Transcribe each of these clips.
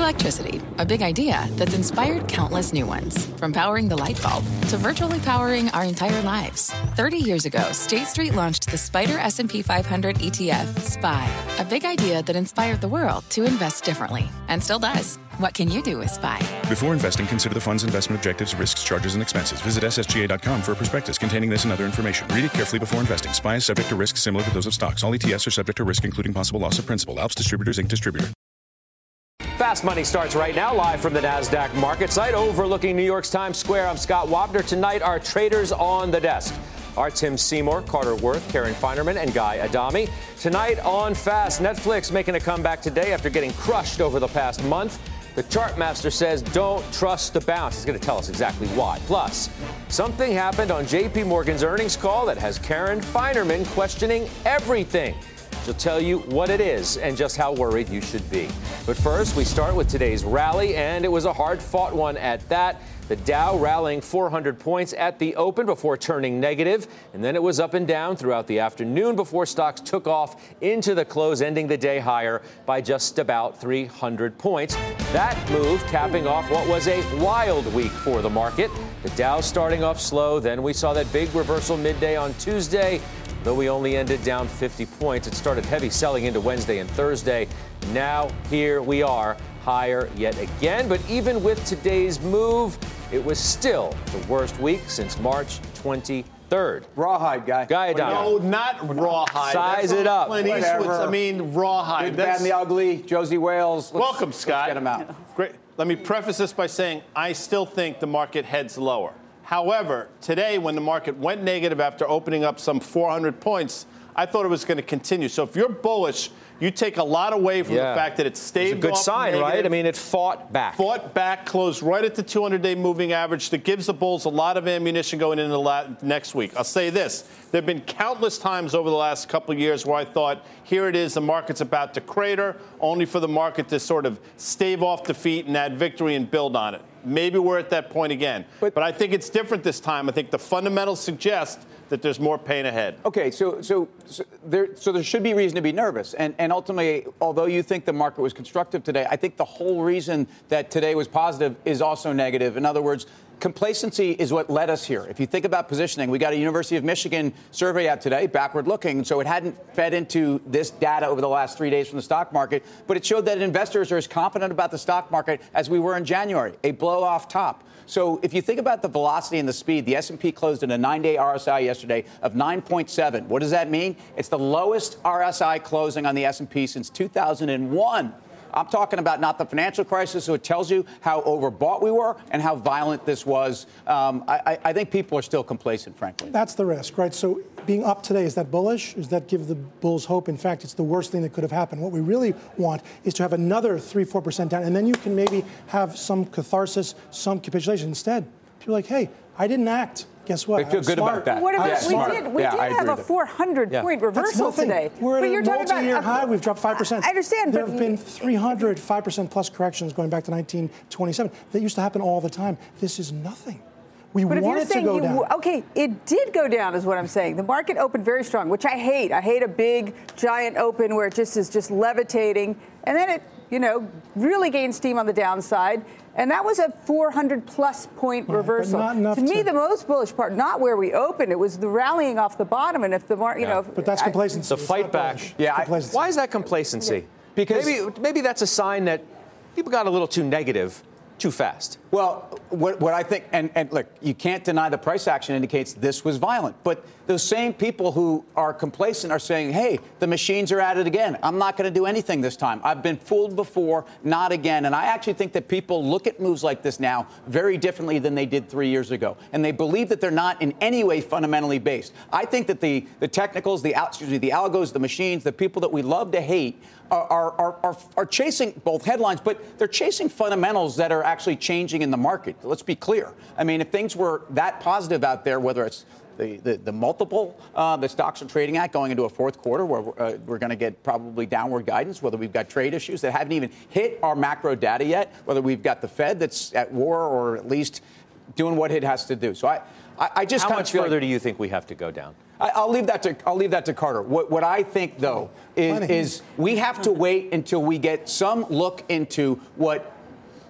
Electricity, a big idea that's inspired countless new ones. From powering the light bulb to virtually powering our entire lives. 30 years ago, State Street launched the SPDR S&P 500 ETF, SPY. A big idea that inspired the world to invest differently. And still does. What can you do with SPY? Before investing, consider the fund's investment objectives, risks, charges, and expenses. Visit ssga.com for a prospectus containing this and other information. Read it carefully before investing. SPY is subject to risks similar to those of stocks. All ETFs are subject to risk, including possible loss of principal. Alps Distributors, Inc. Distributor. Fast Money starts right now, live from the NASDAQ market site overlooking New York's Times Square. I'm Scott Wapner. Tonight, our traders on the desk are Tim Seymour, Carter Worth, Karen Feinerman, and Guy Adami. Tonight on Fast, Netflix making a comeback today after getting crushed over the past month. The Chartmaster says don't trust the bounce. He's going to tell us exactly why. Plus, something happened on J.P. Morgan's earnings call that has Karen Feinerman questioning everything. She'll tell you what it is and just how worried you should be. But first, we start with today's rally, and it was a hard-fought one at that. The Dow rallying 400 points at the open before turning negative, and then it was up and down throughout the afternoon before stocks took off into the close, ending the day higher by just about 300 points. That move capping off what was a wild week for the market. The Dow starting off slow, then we saw that big reversal midday on Tuesday. Though we only ended down 50 points, it started heavy selling into Wednesday and Thursday. Now here we are, higher yet again. But even with today's move, it was still the worst week since March 23rd. Rawhide, Guy. Guy Adami. No, not rawhide. Size it up. Clint Eastwood's, I mean, rawhide. Good, bad, and the ugly. Josie Wales. Welcome, Scott. Let's get him out. Great. Let me preface this by saying I still think the market heads lower. However, today, when the market went negative after opening up some 400 points, I thought it was going to continue. So if you're bullish, you take a lot away from the fact that it staved off. It's a good sign, negative, right? I mean, it fought back. Fought back, closed right at the 200-day moving average. That gives the bulls a lot of ammunition going into the next week. I'll say this. There have been countless times over the last couple of years where I thought, here it is, the market's about to crater, only for the market to sort of stave off defeat and add victory and build on it. Maybe we're at that point again. But I think it's different this time. I think the fundamentals suggest that there's more pain ahead. Okay, so there should be reason to be nervous. And ultimately, although you think the market was constructive today, I think the whole reason that today was positive is also negative. In other words, complacency is what led us here. If you think about positioning, we got a University of Michigan survey out today, backward looking, so it hadn't fed into this data over the last 3 days from the stock market, but it showed that investors are as confident about the stock market as we were in January, a blow-off top. So if you think about the velocity and the speed, the S&P closed in a 9-day RSI yesterday of 9.7. What does that mean? It's the lowest RSI closing on the S&P since 2001. I'm talking about not the financial crisis, so it tells you how overbought we were and how violent this was. I think people are still complacent, frankly. That's the risk, right? So being up today, is that bullish? Does that give the bulls hope? In fact, it's the worst thing that could have happened. What we really want is to have another 3-4% down, and then you can maybe have some catharsis, some capitulation. Instead, people are like, hey, I didn't act. Guess what? They feel good about that. What about, we did have a 400-point reversal today. We're at a multi-year high. We've dropped 5%. I understand. There have been 300 5% plus corrections going back to 1927. That used to happen all the time. This is nothing. We want it to go down. Okay, it did go down is what I'm saying. The market opened very strong, which I hate. I hate a big, giant open where it just is just levitating. And then it, really gained steam on the downside. And that was a 400-plus point reversal. But not enough to me, the most bullish part, not where we opened, it was the rallying off the bottom. And if the market, But that's complacency. The fight back. Why is that complacency? Because maybe that's a sign that people got a little too negative too fast. Well, what I think, and look, you can't deny the price action indicates this was violent. But those same people who are complacent are saying, hey, the machines are at it again. I'm not going to do anything this time. I've been fooled before, not again. And I actually think that people look at moves like this now very differently than they did 3 years ago. And they believe that they're not in any way fundamentally based. I think that the technicals, the algos, the machines, the people that we love to hate are chasing both headlines, but they're chasing fundamentals that are actually changing in the market. Let's be clear. I mean, if things were that positive out there, whether it's the multiple the stocks are trading at going into a fourth quarter where we're going to get probably downward guidance, whether we've got trade issues that haven't even hit our macro data yet, whether we've got the Fed that's at war or at least doing what it has to do. So I just how much further do you think we have to go down? I'll leave that to Carter. What I think, though, is we have to wait until we get some look into what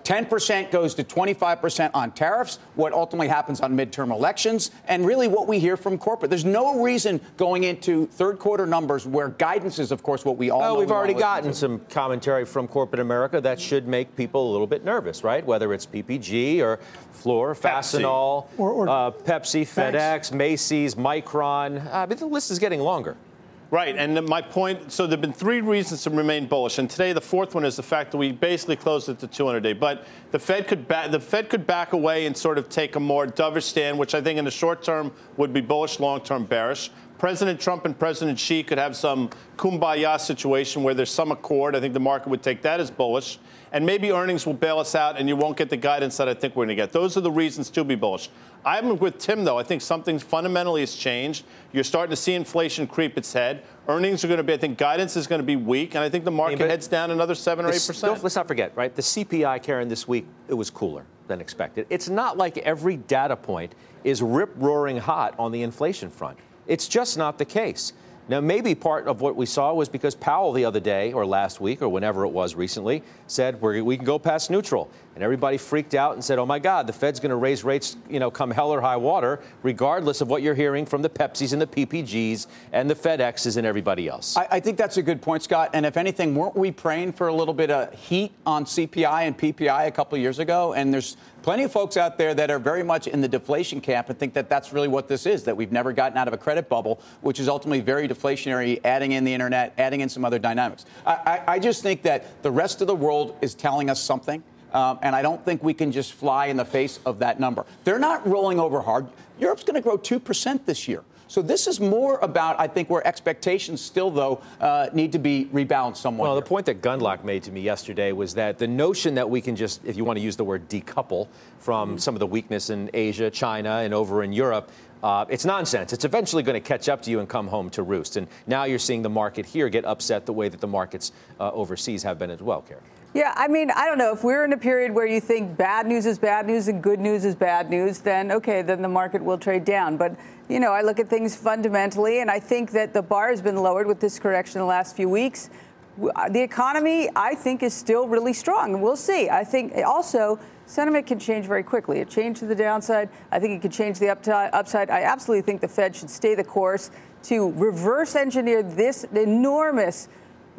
10% goes to 25% on tariffs, what ultimately happens on midterm elections, and really what we hear from corporate. There's no reason going into third quarter numbers where guidance is, of course, what we all know. We've already gotten some commentary from corporate America that should make people a little bit nervous, right? Whether it's PPG or Fluor, Fastenal, or Pepsi, FedEx, Macy's, Micron. But the list is getting longer. Right, and my point, so there have been three reasons to remain bullish, and today the fourth one is the fact that we basically closed at the 200-day. But the Fed could back away and sort of take a more dovish stand, which I think in the short term would be bullish, long term bearish. President Trump and President Xi could have some kumbaya situation where there's some accord. I think the market would take that as bullish. And maybe earnings will bail us out and you won't get the guidance that I think we're going to get. Those are the reasons to be bullish. I'm with Tim, though. I think something fundamentally has changed. You're starting to see inflation creep its head. Earnings are going to be, I think guidance is going to be weak. And I think the market heads down another 7 or 8%. Let's not forget, right? The CPI, Karen, this week, it was cooler than expected. It's not like every data point is rip-roaring hot on the inflation front. It's just not the case. Now, maybe part of what we saw was because Powell the other day or last week or whenever it was recently said we can go past neutral. And everybody freaked out and said, oh, my God, the Fed's going to raise rates, come hell or high water, regardless of what you're hearing from the Pepsis and the PPGs and the FedExes and everybody else. I think that's a good point, Scott. And if anything, weren't we praying for a little bit of heat on CPI and PPI a couple of years ago? And there's plenty of folks out there that are very much in the deflation camp and think that that's really what this is, that we've never gotten out of a credit bubble, which is ultimately very deflationary, adding in the internet, adding in some other dynamics. I just think that the rest of the world is telling us something. And I don't think we can just fly in the face of that number. They're not rolling over hard. Europe's going to grow 2% this year. So this is more about, I think, where expectations still, though, need to be rebalanced somewhat. Well, the point that Gundlach made to me yesterday was that the notion that we can just, if you want to use the word decouple from some of the weakness in Asia, China, and over in Europe, it's nonsense. It's eventually going to catch up to you and come home to roost. And now you're seeing the market here get upset the way that the markets overseas have been as well, Karen. Yeah, I mean, I don't know. If we're in a period where you think bad news is bad news and good news is bad news, then, okay, then the market will trade down. But, I look at things fundamentally, and I think that the bar has been lowered with this correction in the last few weeks. The economy, I think, is still really strong, and we'll see. I think also sentiment can change very quickly. It changed to the downside. I think it could change the upside. I absolutely think the Fed should stay the course to reverse engineer this enormous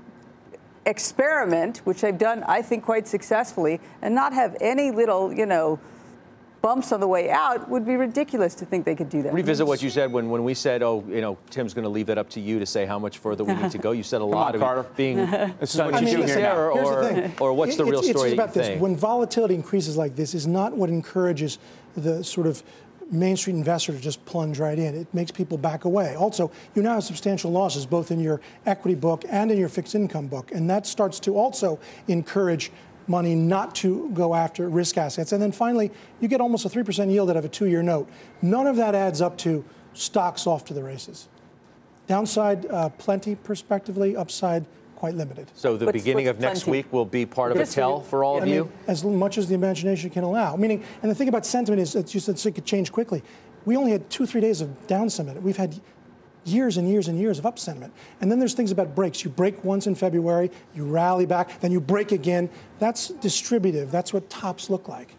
experiment, which they've done, I think, quite successfully, and not have any little, bumps on the way out. Would be ridiculous to think they could do that. Revisit what you said when we said, Tim's going to leave that up to you to say how much further we need to go. You said a lot of being this is what you do here now. Or what's the real story? It's about this. When volatility increases like this, is not what encourages the sort of Main Street investor to just plunge right in. It makes people back away. Also, you now have substantial losses both in your equity book and in your fixed income book. And that starts to also encourage money not to go after risk assets. And then finally, you get almost a 3% yield out of a 2-year note. None of that adds up to stocks off to the races. Downside, plenty prospectively. Upside, quite limited. So the beginning of next week will be part of a tell for all of you? As much as the imagination can allow. Meaning, and the thing about sentiment is that you said it could change quickly. We only had 2-3 days of down sentiment. We've had years and years and years of up sentiment. And then there's things about breaks. You break once in February, you rally back, then you break again. That's distributive. That's what tops look like.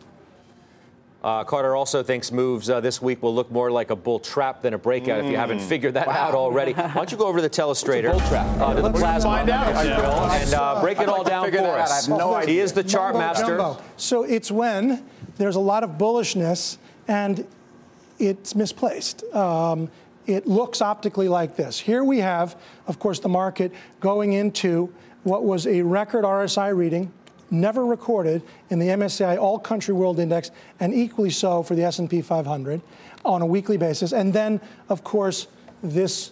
Carter also thinks moves this week will look more like a bull trap than a breakout if you haven't figured that out already. Why don't you go over to the telestrator, to the plasma, find out, and break it all down for us. I have no idea. He is the chart master. So it's when there's a lot of bullishness and it's misplaced. It looks optically like this. Here we have, of course, the market going into what was a record RSI reading, never recorded in the MSCI All Country World Index, and equally so for the S&P 500 on a weekly basis. And then, of course, this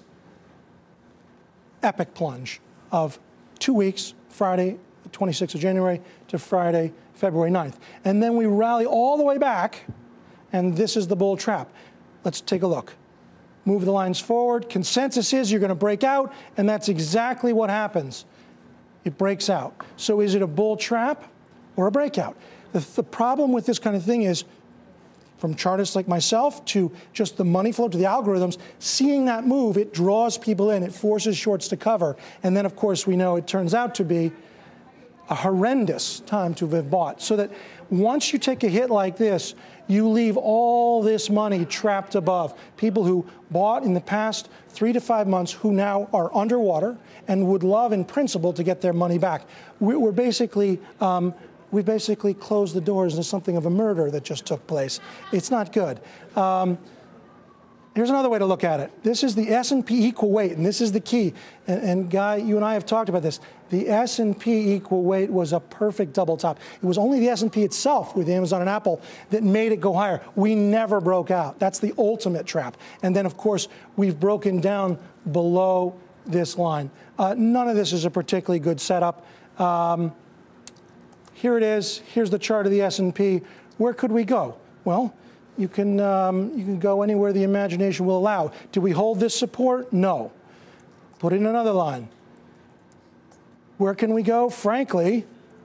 epic plunge of 2 weeks, Friday, 26th of January, to Friday, February 9th. And then we rally all the way back, and this is the bull trap. Let's take a look. Move the lines forward. Consensus is you're going to break out, and that's exactly what happens. It breaks out. So is it a bull trap or a breakout? The problem with this kind of thing is, from chartists like myself to just the money flow to the algorithms, seeing that move, it draws people in. It forces shorts to cover. And then, of course, we know it turns out to be a horrendous time to have bought. So that once you take a hit like this, you leave all this money trapped above. People who bought in the past 3 to 5 months who now are underwater and would love, in principle, to get their money back. We're basically, we basically closed the doors into something of a murder that just took place. It's not good. Here's another way to look at it. This is the S&P equal weight, and this is the key. And Guy, you and I have talked about this. The S&P equal weight was a perfect double top. It was only the S&P itself with Amazon and Apple that made it go higher. We never broke out. That's the ultimate trap. And then, of course, we've broken down below this line. None of this is a particularly good setup. Here it is. Here's the chart of the S&P. Where could we go? Well, you can go anywhere the imagination will allow. Do we hold this support? No. Put in another line. Where can we go? Frankly,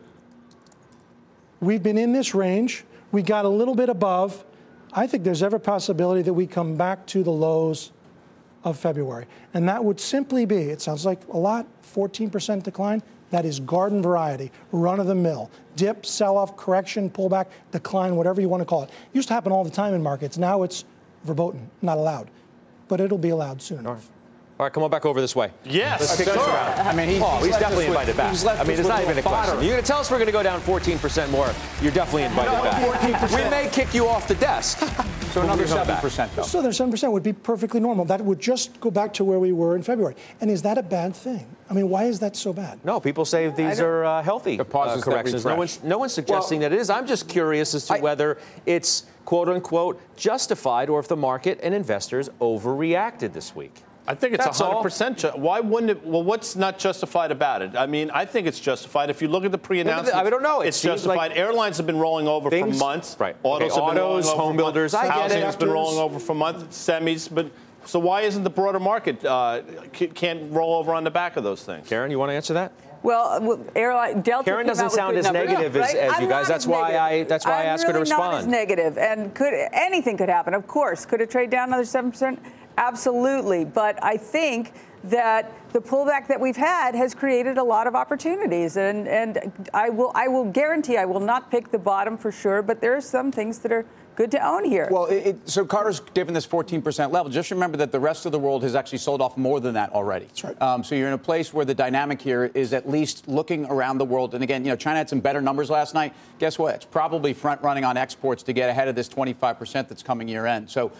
we've been in this range. We got a little bit above. I think there's every possibility that we come back to the lows of February. And that would simply be, it sounds like a lot, 14% decline. That is garden variety, run-of-the-mill. Dip, sell-off, correction, pullback, decline, whatever you want to call it. It used to happen all the time in markets. Now it's verboten, not allowed. But it'll be allowed soon enough. All right, come on back over this way. Yes. Let's kick this around. I mean, he's definitely invited back. I mean, it's not even a question. You're going to tell us we're going to go down 14% more. You're definitely invited back. 14%. We may kick you off the desk. So another 7%, though. So another 7% would be perfectly normal. That would just go back to where we were in February. And is that a bad thing? I mean, why is that so bad? No, people say these are healthy corrections. No one's suggesting that it is. I'm just curious as to whether it's, quote unquote, justified or if the market and investors overreacted this week. I think it's 100%. Why wouldn't it? Well, what's not justified about it? I mean, I think it's justified. If you look at the pre-announcement, I don't know. It's justified. Like airlines have been rolling over for months. Right. Autos, home builders. Housing has been rolling over for months. Semis. But so why isn't the broader market can't roll over on the back of those things? Karen, you want to answer that? Well, Delta. Karen doesn't sound as negative as you guys. That's why I asked her to respond. I'm really not as negative, and anything could happen. Of course, could it trade down another 7%? Absolutely, but I think that the pullback that we've had has created a lot of opportunities, and I will guarantee I will not pick the bottom for sure, but there are some things that are good to own here. Well, so Carter's given this 14% level. Just remember that the rest of the world has actually sold off more than that already. That's right. So you're in a place where the dynamic here is at least looking around the world. And again, China had some better numbers last night. Guess what? It's probably front running on exports to get ahead of this 25% that's coming year end. So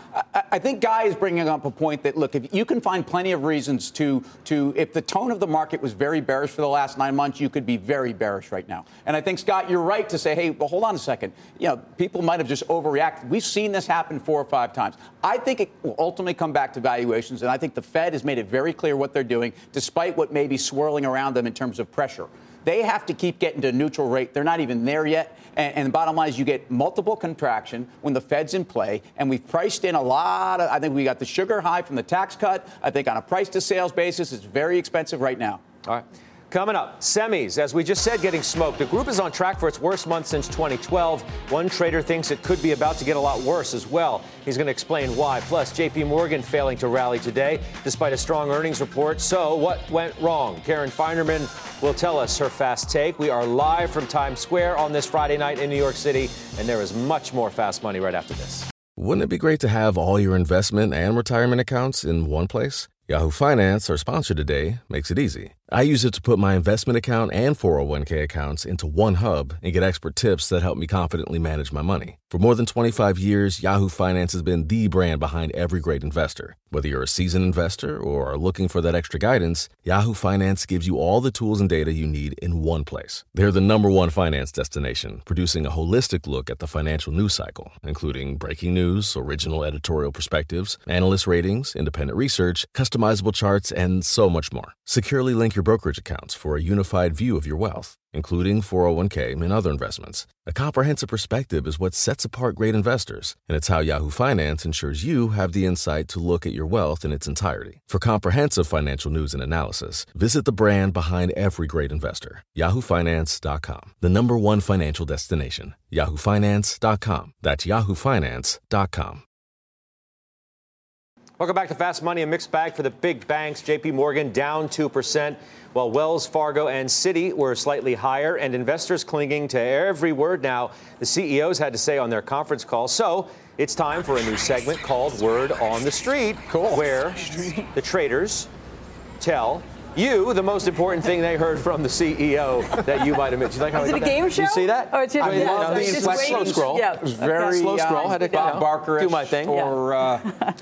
I think Guy is bringing up a point that, look, if you can find plenty of reasons to if the tone of the market was very bearish for the last 9 months, you could be very bearish right now. And I think, Scott, you're right to say, hey, well, hold on a second. People might have just overreacted. We've seen this happen 4 or 5 times. I think it will ultimately come back to valuations, and I think the Fed has made it very clear what they're doing, despite what may be swirling around them in terms of pressure. They have to keep getting to a neutral rate. They're not even there yet. And the bottom line is you get multiple contraction when the Fed's in play. And we've priced in a lot of, I think we got the sugar high from the tax cut. I think on a price to sales basis, it's very expensive right now. All right. Coming up, semis, as we just said, getting smoked. The group is on track for its worst month since 2012. One trader thinks it could be about to get a lot worse as well. He's going to explain why. Plus, J.P. Morgan failing to rally today despite a strong earnings report. So what went wrong? Karen Finerman will tell us her fast take. We are live from Times Square on this Friday night in New York City, and there is much more fast money right after this. Wouldn't it be great to have all your investment and retirement accounts in one place? Yahoo Finance, our sponsor today, makes it easy. I use it to put my investment account and 401k accounts into one hub and get expert tips that help me confidently manage my money. For more than 25 years, Yahoo Finance has been the brand behind every great investor. Whether you're a seasoned investor or are looking for that extra guidance, Yahoo Finance gives you all the tools and data you need in one place. They're the #1 finance destination, producing a holistic look at the financial news cycle, including breaking news, original editorial perspectives, analyst ratings, independent research, customizable charts, and so much more. Securely link your brokerage accounts for a unified view of your wealth, including 401k and other investments. A comprehensive perspective is what sets apart great investors, and it's how Yahoo Finance ensures you have the insight to look at your wealth in its entirety. For comprehensive financial news and analysis, visit the brand behind every great investor, yahoofinance.com, the #1 financial destination, yahoofinance.com. That's yahoofinance.com. Welcome back to Fast Money, a mixed bag for the big banks. JP Morgan down 2%, while Wells Fargo and Citi were slightly higher, and investors clinging to every word now the CEOs had to say on their conference call. So it's time for a new segment called Word on the Street, where the traders tell you the most important thing they heard from the CEO that you might have missed. Like Is it a game show? Did you see that? Oh, it's just, I love the slow scroll. Yeah. It was very slow scroll. Had to Bob Barker do my thing. Or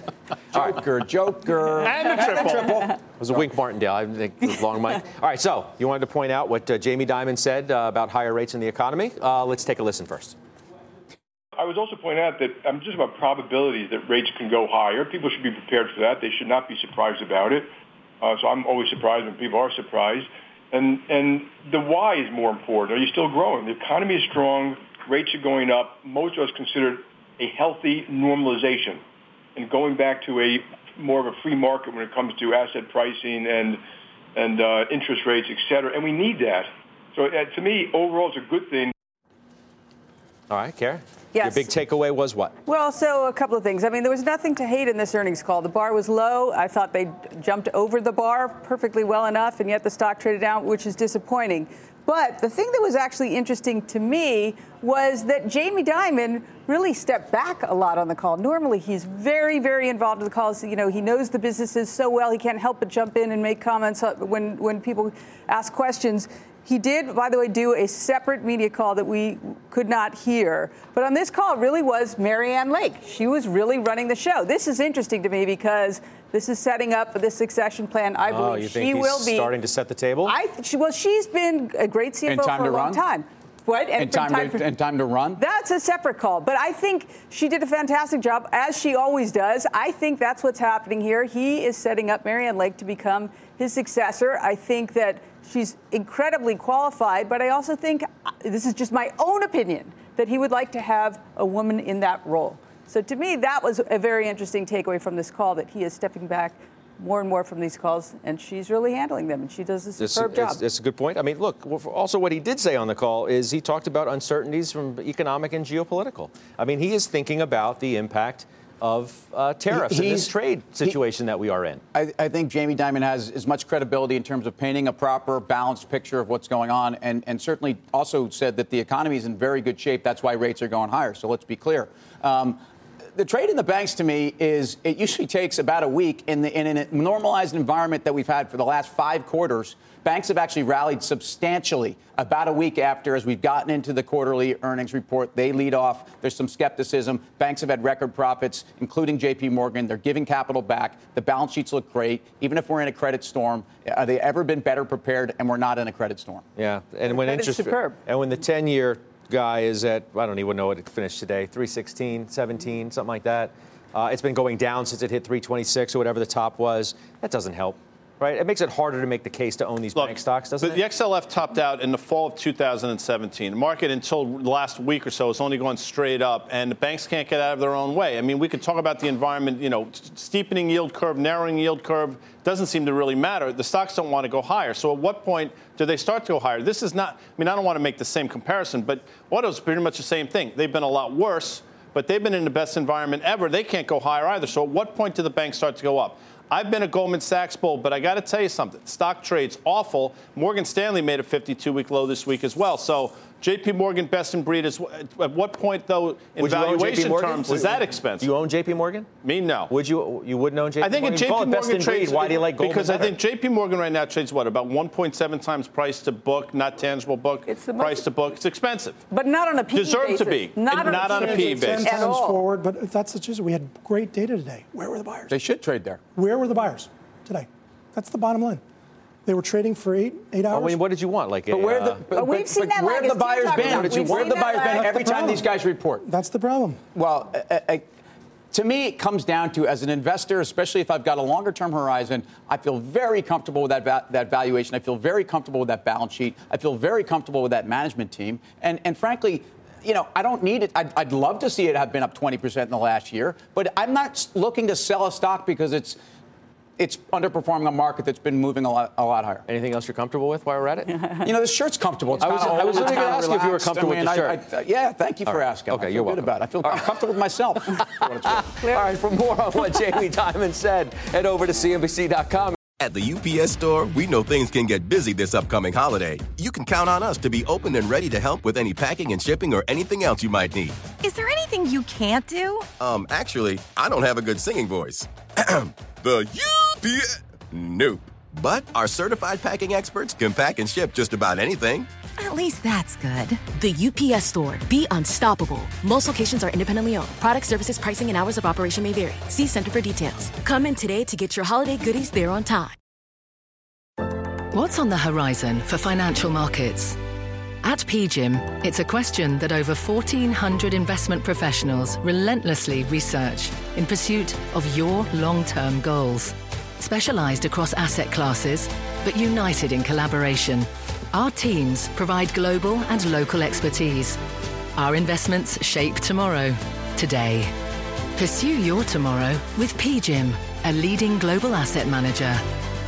Joker. And the triple. It was a Wink Martindale. I think it was long mic. All right, so you wanted to point out what Jamie Dimon said about higher rates in the economy. Let's take a listen first. I was also pointing out that I'm just about probabilities that rates can go higher. People should be prepared for that. They should not be surprised about it. So I'm always surprised when people are surprised. And the why is more important. Are you still growing? The economy is strong. Rates are going up. Most of us consider it a healthy normalization and going back to a more of a free market when it comes to asset pricing and interest rates, et cetera. And we need that. So to me, overall, it's a good thing. All right, Karen. Yes. Your big takeaway was what? Well, so a couple of things. I mean, there was nothing to hate in this earnings call. The bar was low. I thought they jumped over the bar perfectly well enough, and yet the stock traded down, which is disappointing. But the thing that was actually interesting to me was that Jamie Dimon really stepped back a lot on the call. Normally, he's very, very involved in the calls. You know, he knows the businesses so well. He can't help but jump in and make comments when people ask questions. He did, by the way, do a separate media call that we could not hear. But on this call, it really was Marianne Lake. She was really running the show. This is interesting to me because this is setting up for this succession plan. I believe you think she will be starting to set the table? Well, she's been a great CFO for a long time. What? And time to run? That's a separate call. But I think she did a fantastic job, as she always does. I think that's what's happening here. He is setting up Marianne Lake to become his successor. I think that she's incredibly qualified, but I also think, this is just my own opinion, that he would like to have a woman in that role. So to me, that was a very interesting takeaway from this call, that he is stepping back more and more from these calls, and she's really handling them, and she does a superb job. That's a good point. I mean, look, also what he did say on the call is he talked about uncertainties from economic and geopolitical. I mean, he is thinking about the impact of tariffs in this trade situation that we are in. I think Jamie Dimon has as much credibility in terms of painting a proper, balanced picture of what's going on, and certainly also said that the economy is in very good shape. That's why rates are going higher. So let's be clear. The trade in the banks, to me, is it usually takes about a week in a normalized environment that we've had for the last 5 quarters. Banks have actually rallied substantially about a week after, as we've gotten into the quarterly earnings report. They lead off. There's some skepticism. Banks have had record profits, including JP Morgan. They're giving capital back. The balance sheets look great. Even if we're in a credit storm, have they ever been better prepared? And we're not in a credit storm. Yeah, and when interest superb. And when the 10-year guy is at, I don't even know what it finished today, 316, 17, something like that. It's been going down since it hit 326 or whatever the top was. That doesn't help. Right? It makes it harder to make the case to own these bank stocks, doesn't it? The XLF topped out in the fall of 2017. The market until the last week or so has only gone straight up, and the banks can't get out of their own way. I mean, we could talk about the environment, steepening yield curve, narrowing yield curve, doesn't seem to really matter. The stocks don't want to go higher. So at what point do they start to go higher? This is not, I don't want to make the same comparison, but auto's pretty much the same thing. They've been a lot worse, but they've been in the best environment ever. They can't go higher either. So at what point do the banks start to go up? I've been a Goldman Sachs bull, but I got to tell you something. Stock trade's awful. Morgan Stanley made a 52-week low this week as well. So JP Morgan, best in breed. At what point, though, in valuation terms, is that expensive? Do you own JP Morgan? Me, no. Would you? You wouldn't own JP Morgan? I think JP Morgan trades. Why do you like Goldman? Because I think JP Morgan right now trades about 1.7 times price to book, not tangible book. It's the price to book. It's expensive. But not on a PE Deserve basis. to be. Not on a PE basis. 10 times forward, but if that's the truth, we had great data today. Where were the buyers? They should trade there. Where were the buyers today? That's the bottom line. They were trading for eight hours. I mean, what did you want? Like, we've seen that. Where have the buyers been? Where have the buyers been every time these guys report? That's the problem. Well, to me, it comes down to, as an investor, especially if I've got a longer-term horizon, I feel very comfortable with that valuation. I feel very comfortable with that balance sheet. I feel very comfortable with that management team. And frankly, I don't need it. I'd love to see it have been up 20% in the last year, but I'm not looking to sell a stock because it's it's underperforming a market that's been moving a lot higher. Anything else you're comfortable with while we're at it? This shirt's comfortable. It's I was going to ask you if you were comfortable with the shirt. Yeah, thank you for asking. Okay, I feel you're good welcome. about it. I feel comfortable with myself. All right, for more on what Jamie Dimon said, head over to CNBC.com. At the UPS Store, we know things can get busy this upcoming holiday. You can count on us to be open and ready to help with any packing and shipping or anything else you might need. Is there anything you can't do? Actually, I don't have a good singing voice. The UPS... Nope. But our certified packing experts can pack and ship just about anything. At least that's good. The UPS Store. Be unstoppable. Most locations are independently owned. Product, services, pricing, and hours of operation may vary. See Center for details. Come in today to get your holiday goodies there on time. What's on the horizon for financial markets? At PGIM, it's a question that over 1,400 investment professionals relentlessly research in pursuit of your long-term goals. Specialized across asset classes, but united in collaboration, our teams provide global and local expertise. Our investments shape tomorrow, today. Pursue your tomorrow with PGIM, a leading global asset manager.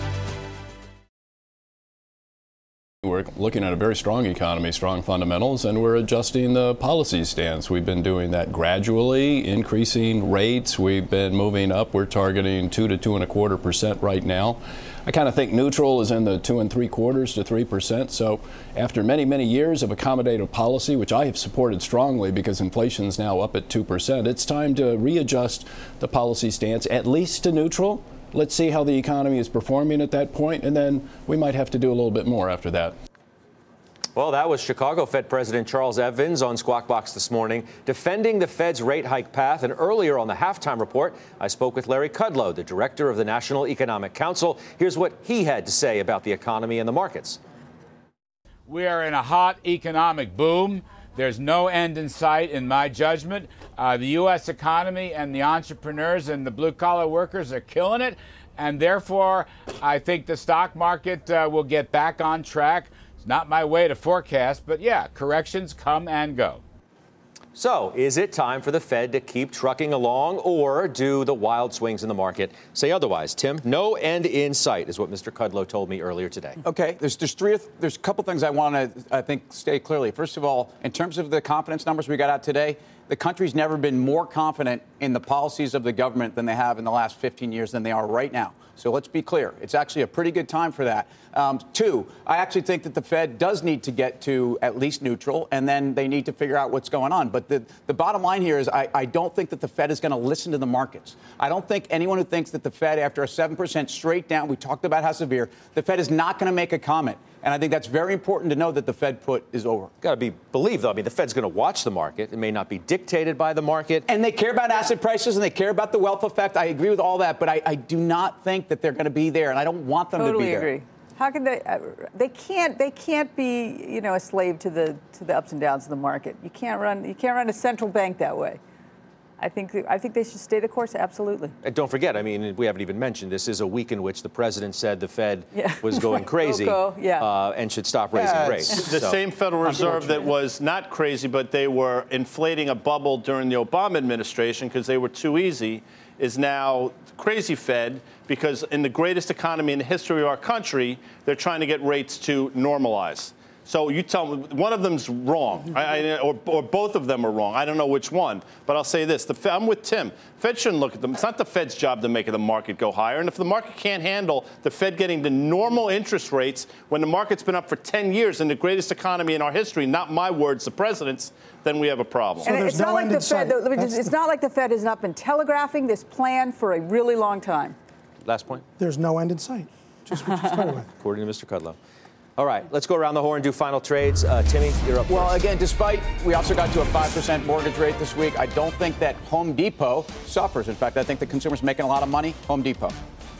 We're looking at a very strong economy, strong fundamentals, and we're adjusting the policy stance. We've been doing that gradually, increasing rates. We've been moving up. We're targeting 2 to 2.25% right now. I kind of think neutral is in the 2.75% to 3%. So after many, many years of accommodative policy, which I have supported strongly because inflation is now up at 2%, it's time to readjust the policy stance, at least to neutral. Let's see how the economy is performing at that point, and then we might have to do a little bit more after that. Well, that was Chicago Fed President Charles Evans on Squawk Box this morning, defending the Fed's rate hike path. And earlier on the halftime report, I spoke with Larry Kudlow, the director of the National Economic Council. Here's what he had to say about the economy and the markets. We are in a hot economic boom. There's no end in sight, in my judgment. The U.S. economy and the entrepreneurs and the blue-collar workers are killing it. And therefore, I think the stock market will get back on track. It's not my way to forecast, but yeah, corrections come and go. So, is it time for the Fed to keep trucking along, or do the wild swings in the market say otherwise? Tim, no end in sight is what Mr. Kudlow told me earlier today. Okay, there's a couple things I want to, I think, state clearly. First of all, in terms of the confidence numbers we got out today, the country's never been more confident in the policies of the government than they have in the last 15 years than they are right now. So let's be clear. It's actually a pretty good time for that. Two, I actually think that the Fed does need to get to at least neutral, and then they need to figure out what's going on. But the bottom line here is I don't think that the Fed is going to listen to the markets. I don't think anyone who thinks that the Fed, after a 7% straight down, we talked about how severe, the Fed is not going to make a comment. And I think that's very important to know that the Fed put is over. Got to be believed, though. I mean, the Fed's going to watch the market. It may not be dictated by the market. And they care about asset prices and they care about the wealth effect. I agree with all that, but I do not think that they're going to be there, and I don't want them to be there. Totally agree. How can they? They can't be, a slave to the ups and downs of the market. You can't run a central bank that way. I think they should stay the course, absolutely. And don't forget, I mean, we haven't even mentioned this is a week in which the president said the Fed was going crazy and should stop raising rates. The same Federal Reserve that was not crazy, but they were inflating a bubble during the Obama administration because they were too easy, is now crazy Fed because in the greatest economy in the history of our country, they're trying to get rates to normalize. So you tell me, one of them's wrong, or both of them are wrong. I don't know which one, but I'll say this. I'm with Tim. Fed shouldn't look at them. It's not the Fed's job to make the market go higher. And if the market can't handle the Fed getting to normal interest rates when the market's been up for 10 years in the greatest economy in our history, not my words, the president's, then we have a problem. So it's not like the Fed. It's not like the Fed has not been telegraphing this plan for a really long time. Last point. There's no end in sight. Just what you started with. According to Mr. Kudlow. All right, let's go around the horn and do final trades. Timmy, you're up first. Well, again, despite we also got to a 5% mortgage rate this week, I don't think that Home Depot suffers. In fact, I think the consumer's making a lot of money. Home Depot.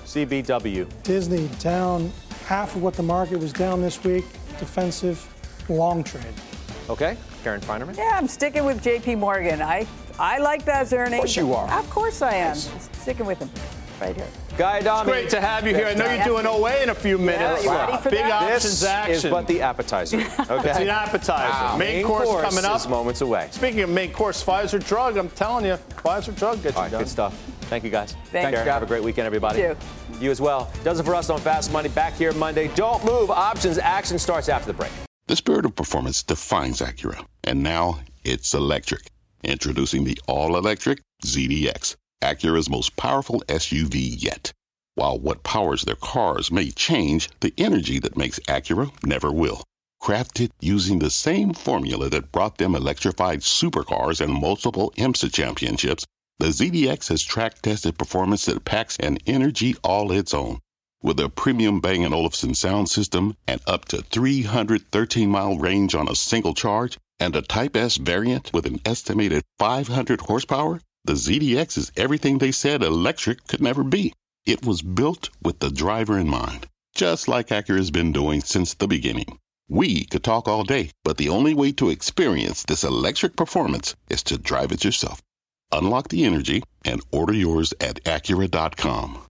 CBW. Disney down half of what the market was down this week. Defensive, long trade. Okay, Karen Feinerman. Yeah, I'm sticking with J.P. Morgan. I like those earnings. Of course you are. Of course I am. Sticking with him right here. Guy Adami. It's great to have you here. I know you're doing OA in a few minutes. Yeah, ready for Big that? options action. This is but the appetizer. Okay. It's the appetizer. Wow. Main course coming up. Is moments away. Speaking of main course, Pfizer drug, I'm telling you, Pfizer drug gets you done. Good stuff. Thank you, guys. Thanks, Karen, have a great weekend, everybody. You. You as well. Does it for us on Fast Money. Back here Monday. Don't move. Options action starts after the break. The spirit of performance defines Acura, and now it's electric. Introducing the all-electric ZDX, Acura's most powerful SUV yet. While what powers their cars may change, the energy that makes Acura never will. Crafted using the same formula that brought them electrified supercars and multiple IMSA championships, the ZDX has track-tested performance that packs an energy all its own. With a premium Bang & Olufsen sound system and up to 313-mile range on a single charge, and a Type S variant with an estimated 500 horsepower, the ZDX is everything they said electric could never be. It was built with the driver in mind, just like Acura's been doing since the beginning. We could talk all day, but the only way to experience this electric performance is to drive it yourself. Unlock the energy and order yours at Acura.com.